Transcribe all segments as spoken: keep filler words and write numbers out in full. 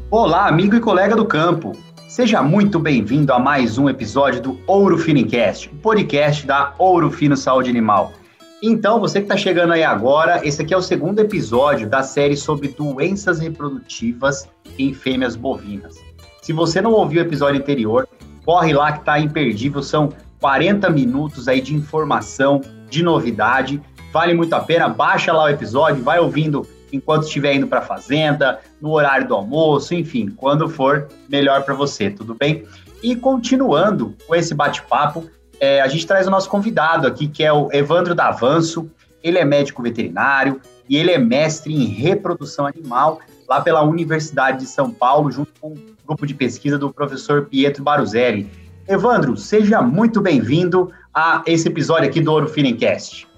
Olá, amigo e colega do campo. Seja muito bem-vindo a mais um episódio do Ouro Fino Cast, o podcast da Ouro Fino Saúde Animal. Então, você que está chegando aí agora, esse aqui é o segundo episódio da série sobre doenças reprodutivas em fêmeas bovinas. Se você não ouviu o episódio anterior, corre lá que está imperdível, são quarenta minutos aí de informação, de novidade, vale muito a pena, baixa lá o episódio, vai ouvindo enquanto estiver indo para a fazenda, no horário do almoço, enfim, quando for melhor para você, tudo bem? E continuando com esse bate-papo, é, a gente traz o nosso convidado aqui, que é o Evandro D'Avanço. Ele é médico veterinário e ele é mestre em reprodução animal lá pela Universidade de São Paulo, junto com um grupo de pesquisa do professor Pietro Baruzelli. Evandro, seja muito bem-vindo a esse episódio aqui do Ouro Fino Cast.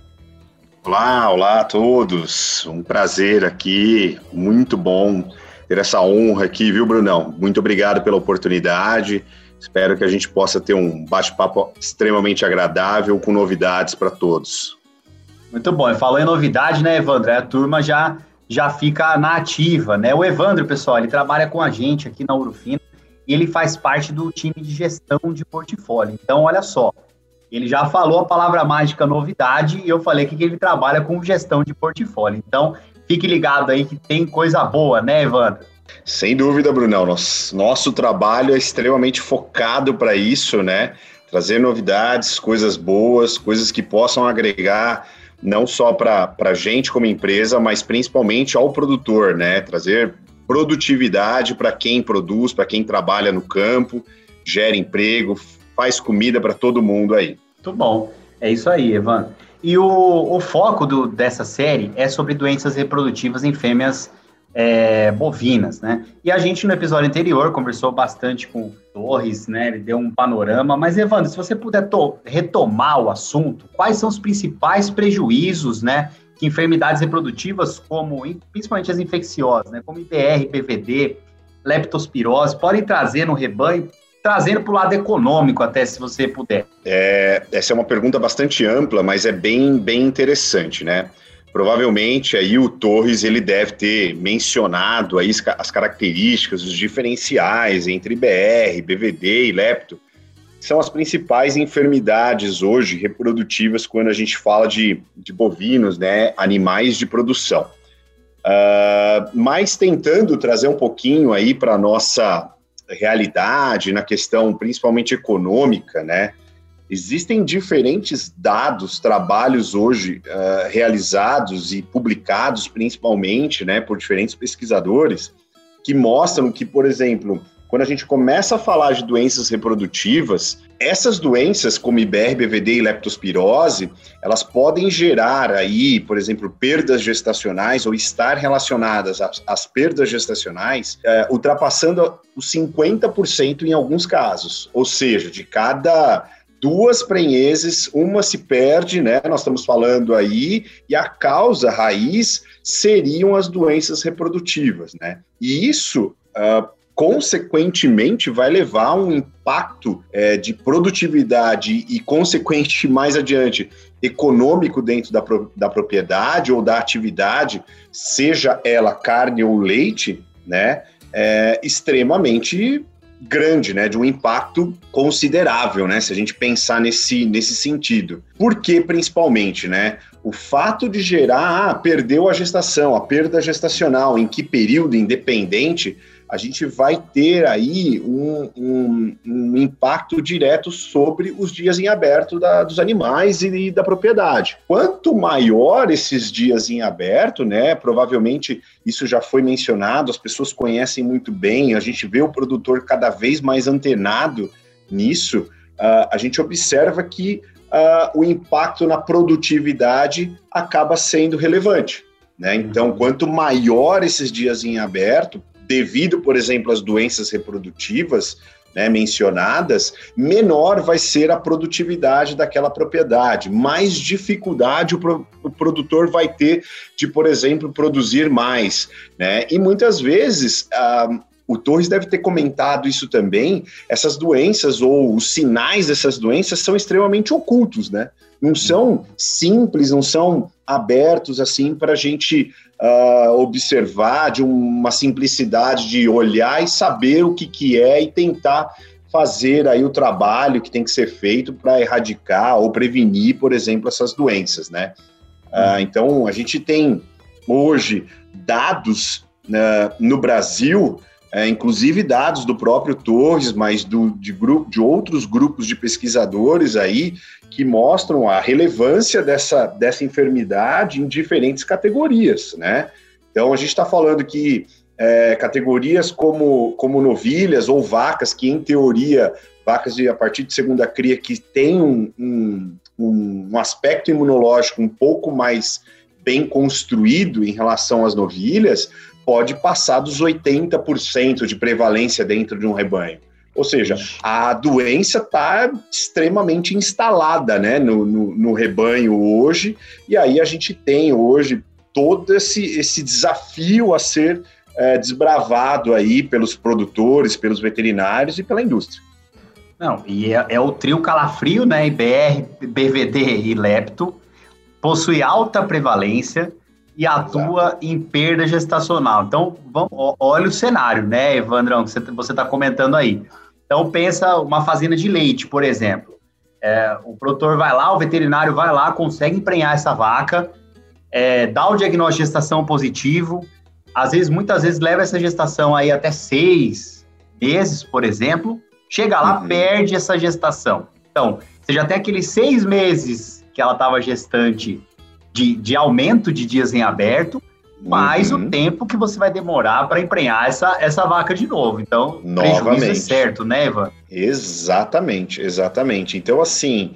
Olá, olá a todos, um prazer aqui, muito bom ter essa honra aqui, viu, Brunão? Muito obrigado pela oportunidade, espero que a gente possa ter um bate-papo extremamente agradável com novidades para todos. Muito bom, e falou em novidade, né, Evandro? A turma já, já fica na ativa, né? O Evandro, pessoal, ele trabalha com a gente aqui na Ouro Fino e ele faz parte do time de gestão de portfólio, então olha só. Ele já falou a palavra mágica novidade e eu falei que ele trabalha com gestão de portfólio. Então, fique ligado aí que tem coisa boa, né, Evandro? Sem dúvida, Brunão. Nosso, nosso trabalho é extremamente focado para isso, né? Trazer novidades, coisas boas, coisas que possam agregar não só para a gente como empresa, mas principalmente ao produtor, né? Trazer produtividade para quem produz, para quem trabalha no campo, gera emprego, faz comida para todo mundo aí. Muito bom. É isso aí, Evandro. E o, o foco do, dessa série é sobre doenças reprodutivas em fêmeas é, bovinas, né? E a gente, no episódio anterior, conversou bastante com o Torres, né? Ele deu um panorama. Mas, Evandro, se você puder to- retomar o assunto, quais são os principais prejuízos, né? Que enfermidades reprodutivas, como principalmente as infecciosas, né? Como I B R, P V D, leptospirose, podem trazer no rebanho, trazendo para o lado econômico até, se você puder. É, essa é uma pergunta bastante ampla, mas é bem, bem interessante, né? Provavelmente aí o Torres ele deve ter mencionado aí as características, os diferenciais entre I B R, B V D e lepto, que são as principais enfermidades hoje reprodutivas quando a gente fala de, de bovinos, né? Animais de produção. Uh, mas tentando trazer um pouquinho aí para a nossa realidade, na questão principalmente econômica, né? Existem diferentes dados, trabalhos hoje uh, realizados e publicados principalmente, né, por diferentes pesquisadores, que mostram que, por exemplo, quando a gente começa a falar de doenças reprodutivas, essas doenças, como I B R, B V D e leptospirose, elas podem gerar aí, por exemplo, perdas gestacionais ou estar relacionadas às, às perdas gestacionais, é, ultrapassando os cinquenta por cento em alguns casos. Ou seja, de cada duas prenheses, uma se perde, né? Nós estamos falando aí, e a causa raiz seriam as doenças reprodutivas, né? E isso Uh, consequentemente, vai levar a um impacto é, de produtividade e, consequente, mais adiante, econômico dentro da, pro, da propriedade ou da atividade, seja ela carne ou leite, né, é, extremamente grande, né, de um impacto considerável, né, se a gente pensar nesse, nesse sentido. Por que, principalmente, né? O fato de gerar, ah, perdeu a gestação, a perda gestacional, em que período, independente, a gente vai ter aí um, um, um impacto direto sobre os dias em aberto da, dos animais e, e da propriedade. Quanto maior esses dias em aberto, né, provavelmente isso já foi mencionado, as pessoas conhecem muito bem, a gente vê o produtor cada vez mais antenado nisso, uh, a gente observa que uh, o impacto na produtividade acaba sendo relevante, né? Então, quanto maior esses dias em aberto, devido, por exemplo, às doenças reprodutivas, né, mencionadas, menor vai ser a produtividade daquela propriedade, mais dificuldade o, pro, o produtor vai ter de, por exemplo, produzir mais, né? E muitas vezes, ah, o Torres deve ter comentado isso também, essas doenças ou os sinais dessas doenças são extremamente ocultos, né? não são simples, não são abertos assim para a gente uh, observar de uma simplicidade de olhar e saber o que, que é e tentar fazer aí o trabalho que tem que ser feito para erradicar ou prevenir, por exemplo, essas doenças, né? Uh, então, a gente tem hoje dados uh, no Brasil, uh, inclusive dados do próprio Torres, mas do, de, grupo, de outros grupos de pesquisadores aí, que mostram a relevância dessa, dessa enfermidade em diferentes categorias, né? Então, a gente está falando que é, categorias como, como novilhas ou vacas, que em teoria, vacas de, a partir de segunda cria, que tem um, um, um aspecto imunológico um pouco mais bem construído em relação às novilhas, pode passar dos oitenta por cento de prevalência dentro de um rebanho. Ou seja, a doença está extremamente instalada, né, no, no, no rebanho hoje, e aí a gente tem hoje todo esse, esse desafio a ser é, desbravado aí pelos produtores, pelos veterinários e pela indústria. Não, e é, é o trio calafrio, né, I B R, B V D e lepto, possui alta prevalência e atua Exato. Em perda gestacional. Então, vamos, olha o cenário, né, Evandrão, que você está comentando aí. Então, pensa uma fazenda de leite, por exemplo. É, o produtor vai lá, o veterinário vai lá, consegue emprenhar essa vaca, é, dá o diagnóstico de gestação positivo, às vezes, muitas vezes, leva essa gestação aí até seis meses, por exemplo, chega lá, uhum. perde essa gestação. Então, você já tem aqueles seis meses que ela estava gestante de, de aumento de dias em aberto, mais uhum. o tempo que você vai demorar para emprenhar essa, essa vaca de novo. Então, novamente. Prejuízo é certo, né, Ivan? Exatamente, exatamente. Então, assim,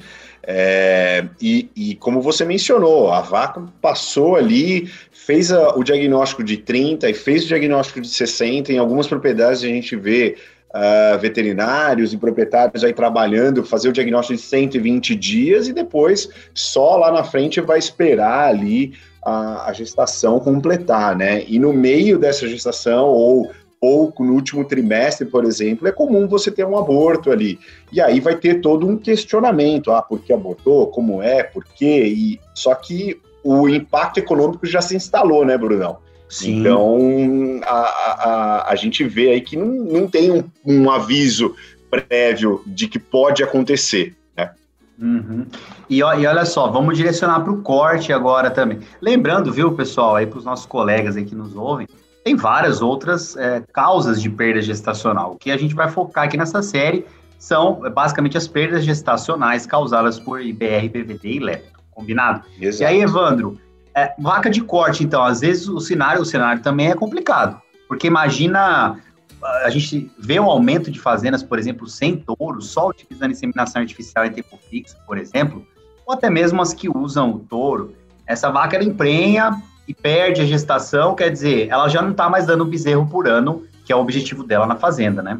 é, e, e como você mencionou, a vaca passou ali, fez a, o diagnóstico de trinta e fez o diagnóstico de sessenta. Em algumas propriedades a gente vê uh, veterinários e proprietários aí trabalhando, fazer o diagnóstico de cento e vinte dias e depois só lá na frente vai esperar ali a, a gestação completar, né? E no meio dessa gestação, ou pouco no último trimestre, por exemplo, é comum você ter um aborto ali. E aí vai ter todo um questionamento. Ah, por que abortou? Como é? Por quê? E, só que o impacto econômico já se instalou, né, Brunão? Sim. Então, a, a, a gente vê aí que não, não tem um, um aviso prévio de que pode acontecer. Uhum. E, e olha só, vamos direcionar para o corte agora também. Lembrando, viu, pessoal, aí para os nossos colegas aí que nos ouvem, tem várias outras é, causas de perda gestacional. O que a gente vai focar aqui nessa série são basicamente as perdas gestacionais causadas por I B R, B V D e lepto, combinado? Exato. E aí, Evandro, é, vaca de corte, então, às vezes o cenário, o cenário também é complicado, porque imagina... A gente vê um aumento de fazendas, por exemplo, sem touro, só utilizando inseminação artificial em tempo fixo, por exemplo, ou até mesmo as que usam o touro. Essa vaca, ela emprenha e perde a gestação, quer dizer, ela já não está mais dando bezerro por ano, que é o objetivo dela na fazenda, né?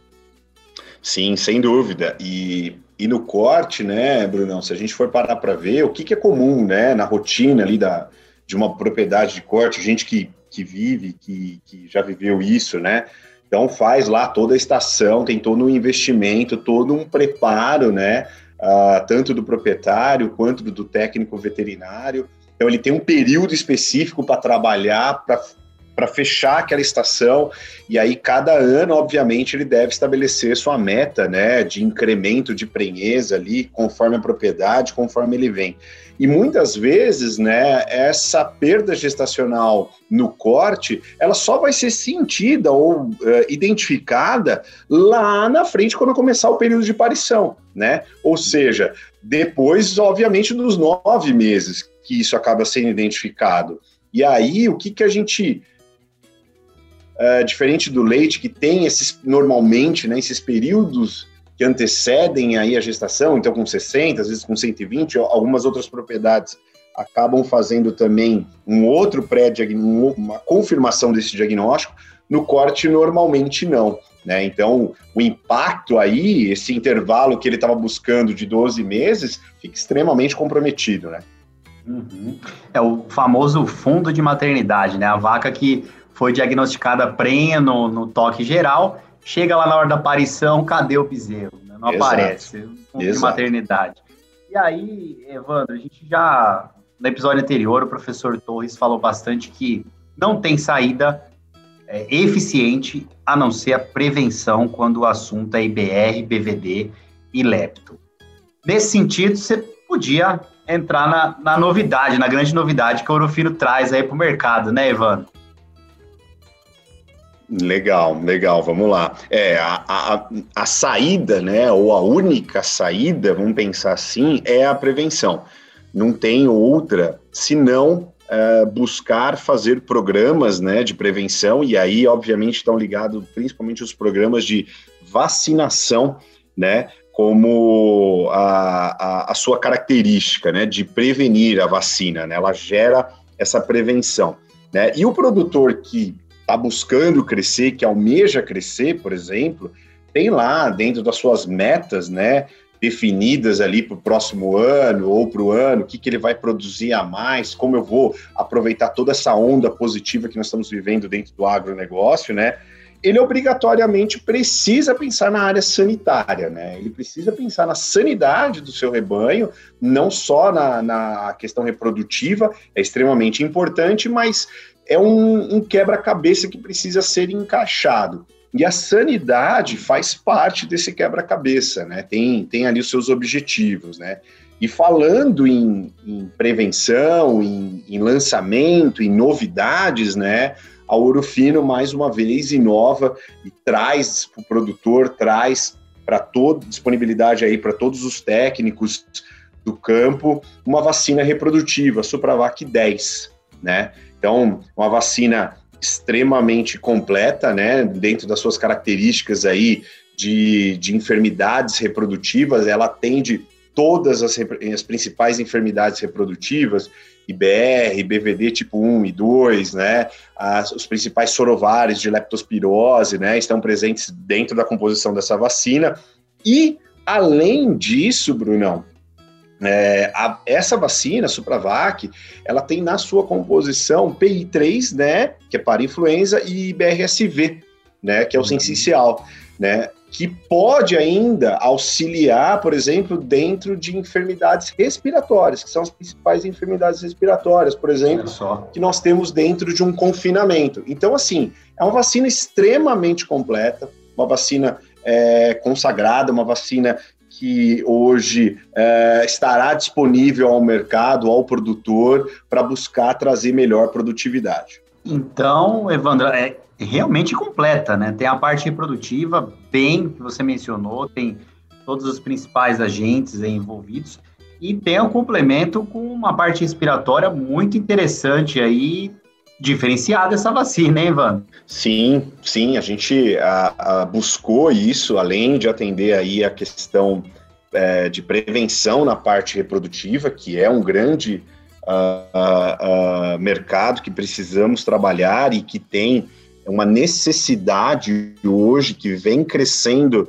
Sim, sem dúvida. E, e no corte, né, Brunão, se a gente for parar para ver, o que, que é comum, né, na rotina ali da, de uma propriedade de corte, gente que, que vive, que, que já viveu isso, né? Então faz lá toda a estação, tem todo um investimento, todo um preparo, né, uh, tanto do proprietário quanto do, do técnico veterinário. Então ele tem um período específico para trabalhar, para fechar aquela estação, e aí cada ano, obviamente, ele deve estabelecer sua meta, né, de incremento de prenhez ali, conforme a propriedade, conforme ele vem. E muitas vezes, né, essa perda gestacional no corte, ela só vai ser sentida ou uh, identificada lá na frente, quando começar o período de parição, né? Ou seja, depois, obviamente, dos nove meses que isso acaba sendo identificado. E aí, o que que a gente... Uh, diferente do leite, que tem esses, normalmente, né, esses períodos que antecedem aí a gestação, então com sessenta, às vezes com cento e vinte, algumas outras propriedades acabam fazendo também um outro pré-diagnóstico, uma confirmação desse diagnóstico. No corte, normalmente não, né? Então, o impacto aí, esse intervalo que ele estava buscando de doze meses, fica extremamente comprometido, né? Uhum. É o famoso fundo de maternidade, né? A vaca que foi diagnosticada prenha no, no toque geral, chega lá na hora da aparição, cadê o bezerro? Não Exato. Aparece, fundo Exato. De maternidade. E aí, Evandro, a gente já, no episódio anterior, o professor Torres falou bastante que não tem saída é, eficiente a não ser a prevenção quando o assunto é I B R, B V D e lepto. Nesse sentido, você podia entrar na, na novidade, na grande novidade que o Ouro Fino traz aí para o mercado, né, Evandro? Legal, legal, vamos lá. É, a, a, a saída, né, ou a única saída, vamos pensar assim, é a prevenção. Não tem outra senão é, buscar fazer programas, né, de prevenção, e aí, obviamente, estão ligados principalmente os programas de vacinação, né, como a, a, a sua característica, né, de prevenir a vacina, né, ela gera essa prevenção, né, e o produtor que está buscando crescer, que almeja crescer, por exemplo, tem lá dentro das suas metas, né, definidas ali para o próximo ano ou para o ano, o que, que ele vai produzir a mais, como eu vou aproveitar toda essa onda positiva que nós estamos vivendo dentro do agronegócio, né, ele obrigatoriamente precisa pensar na área sanitária, né? Ele precisa pensar na sanidade do seu rebanho, não só na, na questão reprodutiva, é extremamente importante, mas é um, um quebra-cabeça que precisa ser encaixado. E a sanidade faz parte desse quebra-cabeça, né? Tem, tem ali os seus objetivos, né? E falando em, em prevenção, em, em lançamento, em novidades, né? A Ouro Fino, mais uma vez, inova e traz para o produtor, traz para toda disponibilidade aí para todos os técnicos do campo, uma vacina reprodutiva, a Supravac dez, né? Então, uma vacina extremamente completa, né? Dentro das suas características aí de, de enfermidades reprodutivas, ela atende todas as, as principais enfermidades reprodutivas, I B R, B V D tipo um e dois, né? As, os principais sorovares de leptospirose, né? Estão presentes dentro da composição dessa vacina. E, além disso, Brunão, é, a, essa vacina, a Supravac, ela tem na sua composição P I três, né? Que é para influenza, e B R S V, né? Que é o sensicial, né? Que pode ainda auxiliar, por exemplo, dentro de enfermidades respiratórias, que são as principais enfermidades respiratórias, por exemplo, que nós temos dentro de um confinamento. Então, assim, é uma vacina extremamente completa, uma vacina é, consagrada, uma vacina que hoje é, estará disponível ao mercado, ao produtor, para buscar trazer melhor produtividade. Então, Evandro, é realmente completa, né? Tem a parte reprodutiva, bem, que você mencionou, tem todos os principais agentes envolvidos, e tem um complemento com uma parte respiratória muito interessante aí, diferenciada essa vacina, hein, Evandro? Sim, sim, a gente a, a buscou isso, além de atender aí a questão é, de prevenção na parte reprodutiva, que é um grande uh, uh, uh, mercado que precisamos trabalhar e que tem uma necessidade hoje que vem crescendo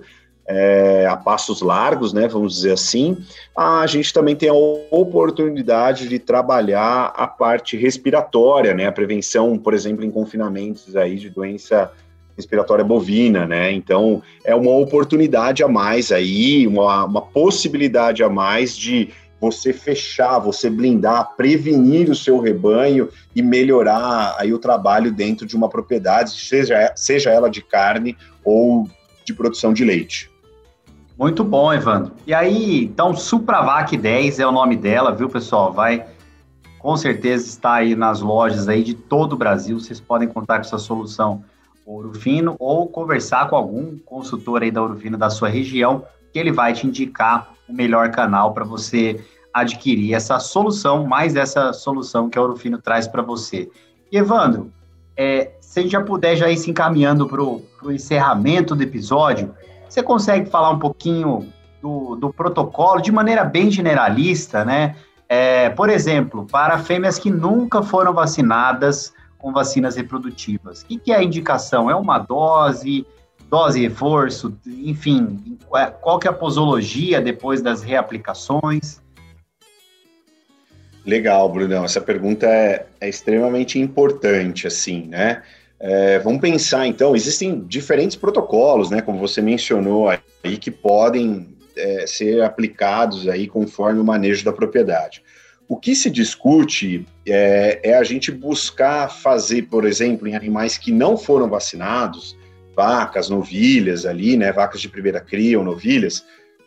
é, a passos largos, né, vamos dizer assim. A gente também tem a oportunidade de trabalhar a parte respiratória, né, a prevenção, por exemplo, em confinamentos aí de doença respiratória bovina, né, então é uma oportunidade a mais aí, uma, uma possibilidade a mais de você fechar, você blindar, prevenir o seu rebanho e melhorar aí o trabalho dentro de uma propriedade, seja, seja ela de carne ou de produção de leite. Muito bom, Evandro. E aí, então, Supravac dez é o nome dela, viu, pessoal? Vai, com certeza, estar aí nas lojas aí de todo o Brasil. Vocês podem contar com essa solução Ouro Fino ou conversar com algum consultor aí da Ouro Fino da sua região, que ele vai te indicar o melhor canal para você adquirir essa solução, mais essa solução que a Ouro Fino traz para você. E, Evandro, é, se a gente já puder já ir se encaminhando para o encerramento do episódio, você consegue falar um pouquinho do, do protocolo de maneira bem generalista, né? É, por exemplo, para fêmeas que nunca foram vacinadas com vacinas reprodutivas, o que, que é a indicação? É uma dose, dose reforço, enfim, qual que é a posologia depois das reaplicações? Legal, Brunão, essa pergunta é, é extremamente importante, assim, né? É, vamos pensar, então, existem diferentes protocolos, né, como você mencionou aí, que podem é, ser aplicados aí conforme o manejo da propriedade. O que se discute é, é a gente buscar fazer, por exemplo, em animais que não foram vacinados, vacas, novilhas ali, né, vacas de primeira cria ou novilhas,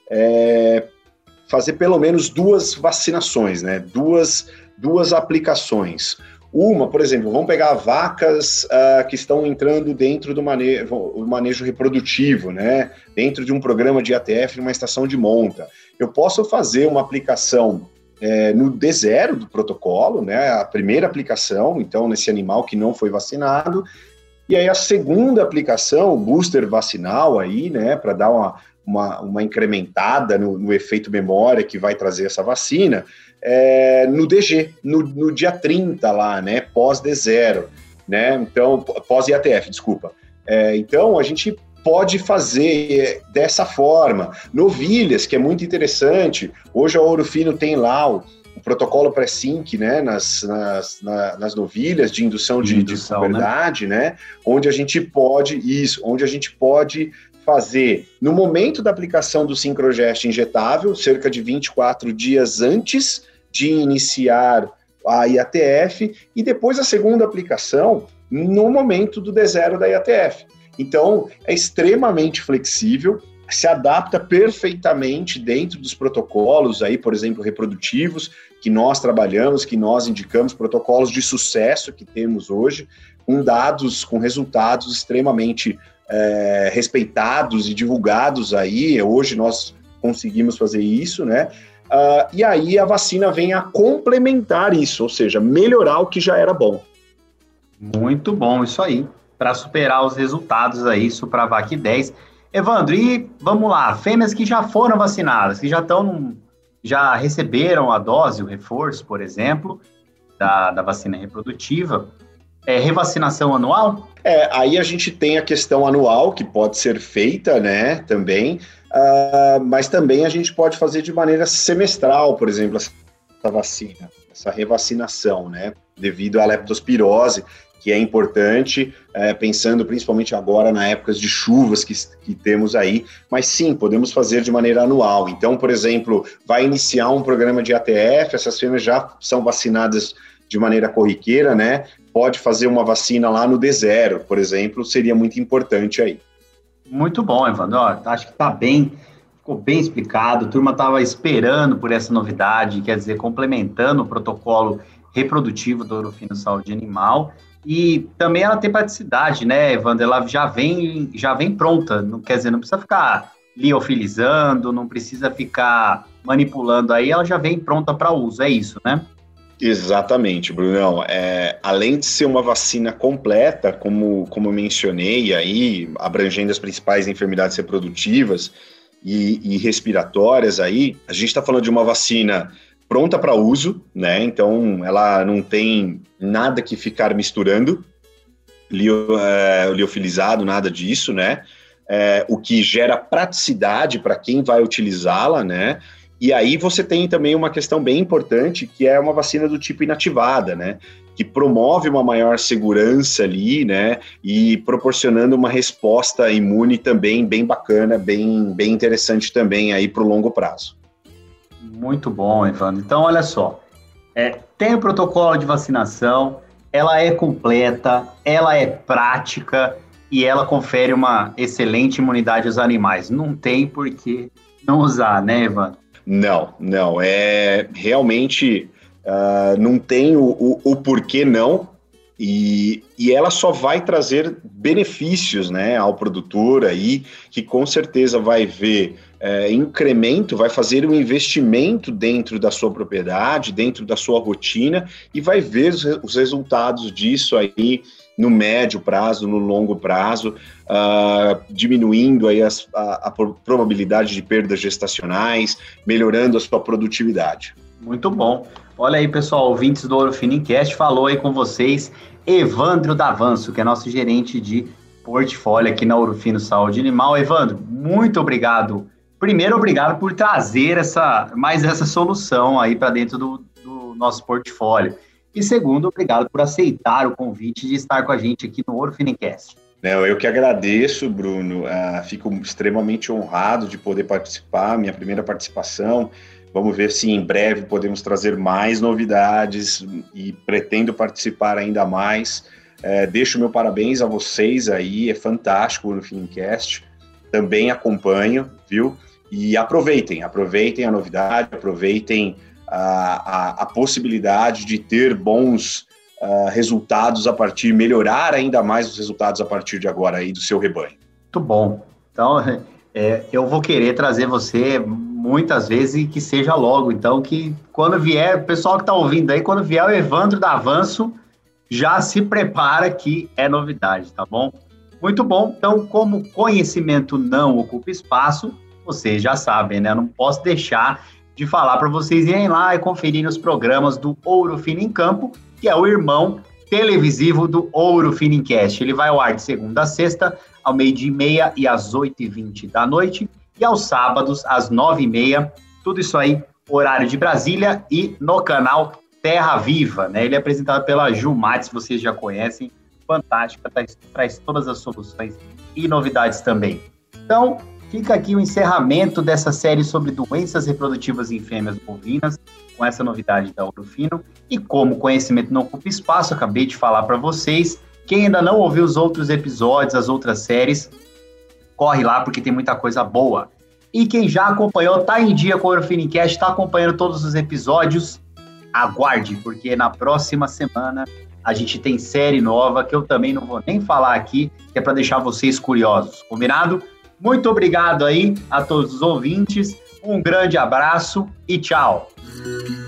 é, fazer pelo menos duas vacinações, né, duas, duas aplicações. Uma, por exemplo, vamos pegar vacas uh, que estão entrando dentro do manejo, do manejo reprodutivo, né, dentro de um programa de I A T F, numa estação de monta. Eu posso fazer uma aplicação É, no D zero do protocolo, né, a primeira aplicação, então, nesse animal que não foi vacinado, e aí a segunda aplicação, o booster vacinal aí, né, para dar uma, uma, uma incrementada no, no efeito memória que vai trazer essa vacina, é, no D G, no, no dia trinta lá, né, pós-D zero, né, então, pós-I A T F, desculpa. É, então, a gente pode fazer dessa forma. Novilhas, que é muito interessante. Hoje a Ouro Fino tem lá o, o protocolo pré-sync, né, nas, nas, na, nas novilhas de indução de, de puberdade, né? né, onde a gente pode, isso, onde a gente pode fazer, no momento da aplicação do Sincrogest injetável, cerca de vinte e quatro dias antes de iniciar a I A T F, e depois a segunda aplicação no momento do D zero da I A T F. Então, é extremamente flexível, se adapta perfeitamente dentro dos protocolos, aí, por exemplo, reprodutivos, que nós trabalhamos, que nós indicamos, protocolos de sucesso que temos hoje, com dados, com resultados extremamente é, respeitados e divulgados aí. Hoje nós conseguimos fazer isso, né? Uh, e aí a vacina vem a complementar isso, ou seja, melhorar o que já era bom. Muito bom, isso aí. Para superar os resultados aí, Supravac dez. Evandro, e vamos lá, fêmeas que já foram vacinadas, que já estão, já receberam a dose, o reforço, por exemplo, da, da vacina reprodutiva, é revacinação anual? É, aí a gente tem a questão anual, que pode ser feita, né, também, uh, mas também a gente pode fazer de maneira semestral, por exemplo, essa vacina, essa revacinação, né, devido à leptospirose, que é importante, é, pensando principalmente agora na épocas de chuvas que, que temos aí, mas sim, podemos fazer de maneira anual. Então, por exemplo, vai iniciar um programa de I A T F, essas fêmeas já são vacinadas de maneira corriqueira, né? Pode fazer uma vacina lá no D zero, por exemplo, seria muito importante aí. Muito bom, Evandro. Acho que está bem, ficou bem explicado, a turma estava esperando por essa novidade, quer dizer, complementando o protocolo reprodutivo do Ouro Fino Saúde Animal. E também ela tem praticidade, né, Evandro? Ela já vem, já vem pronta, não, quer dizer, não precisa ficar liofilizando, não precisa ficar manipulando aí, ela já vem pronta para uso, é isso, né? Exatamente, Brunão. É, além de ser uma vacina completa, como, como eu mencionei aí, abrangendo as principais enfermidades reprodutivas e, e respiratórias aí, a gente está falando de uma vacina pronta para uso, né? Então, ela não tem nada que ficar misturando, lio, é, liofilizado, nada disso, né? É, o que gera praticidade para quem vai utilizá-la, né? E aí você tem também uma questão bem importante, que é uma vacina do tipo inativada, né? Que promove uma maior segurança ali, né? E proporcionando uma resposta imune também bem bacana, bem, bem interessante também aí para o longo prazo. Muito bom, Evandro. Então, olha só, é, tem o protocolo de vacinação, ela é completa, ela é prática e ela confere uma excelente imunidade aos animais. Não tem por que não usar, né, Evandro? Não, não, é realmente uh, não tem o, o, o porquê não, e, e ela só vai trazer benefícios, né, ao produtor aí, que com certeza vai ver é, incremento, vai fazer um investimento dentro da sua propriedade, dentro da sua rotina, e vai ver os, os resultados disso aí no médio prazo, no longo prazo, uh, diminuindo aí as, a, a probabilidade de perdas gestacionais, melhorando a sua produtividade. Muito bom. Olha aí, pessoal, ouvintes do Ouro Fino Cast, falou aí com vocês Evandro Davanço, que é nosso gerente de portfólio aqui na Ouro Fino Saúde Animal. Evandro, muito obrigado. Primeiro, obrigado por trazer essa, mais essa solução aí para dentro do, do nosso portfólio. E segundo, obrigado por aceitar o convite de estar com a gente aqui no Ouro Fino Cast. Eu que agradeço, Bruno, uh, fico extremamente honrado de poder participar, minha primeira participação. Vamos ver se em breve podemos trazer mais novidades e pretendo participar ainda mais. Uh, deixo meu parabéns a vocês aí, é fantástico no Fincast, também acompanho, viu? E aproveitem, aproveitem a novidade, aproveitem a, a, a possibilidade de ter bons Uh, resultados a partir, melhorar ainda mais os resultados a partir de agora aí do seu rebanho. Muito bom. Então, é, eu vou querer trazer você muitas vezes e que seja logo. Então, que quando vier, o pessoal que está ouvindo aí, quando vier o Evandro da Avanço, já se prepara que é novidade, tá bom? Muito bom. Então, como conhecimento não ocupa espaço, vocês já sabem, né? Eu não posso deixar de falar para vocês irem lá e conferirem os programas do Ouro Fino em Campo, que é o irmão televisivo do Ouro Finicast. Ele vai ao ar de segunda a sexta, ao meio-dia e meia e às oito e vinte da noite, e aos sábados, às nove e meia, tudo isso aí, horário de Brasília, e no canal Terra Viva, né? Ele é apresentado pela Ju Mates, vocês já conhecem, fantástica, traz, traz todas as soluções e novidades também. Então, fica aqui o encerramento dessa série sobre doenças reprodutivas em fêmeas bovinas, com essa novidade da Ouro Fino. E como conhecimento não ocupa espaço, acabei de falar para vocês. Quem ainda não ouviu os outros episódios, as outras séries, corre lá porque tem muita coisa boa. E quem já acompanhou, tá em dia com o Ouro Finicast, está acompanhando todos os episódios, aguarde, porque na próxima semana a gente tem série nova, que eu também não vou nem falar aqui, que é para deixar vocês curiosos. Combinado? Muito obrigado aí a todos os ouvintes, um grande abraço e tchau!